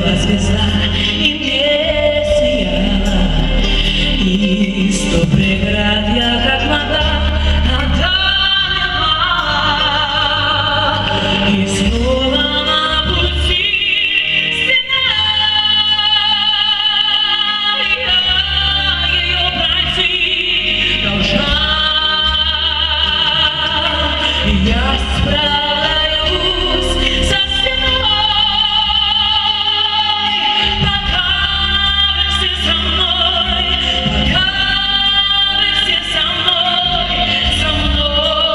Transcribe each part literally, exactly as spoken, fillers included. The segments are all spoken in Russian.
была звезда и мне сияла, и сто преград я как могла одолевала, и снова на пути стена, я ее пройти должна. Я справляюсь со стеной, пока вы все со мной, пока вы все со мной, со мной.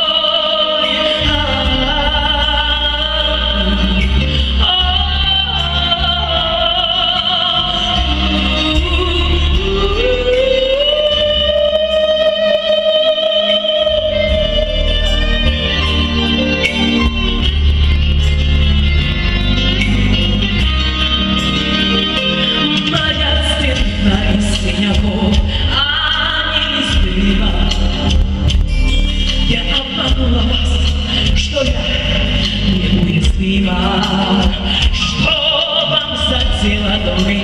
Я обманула вас, что я неуязвима, что вам задела до меня.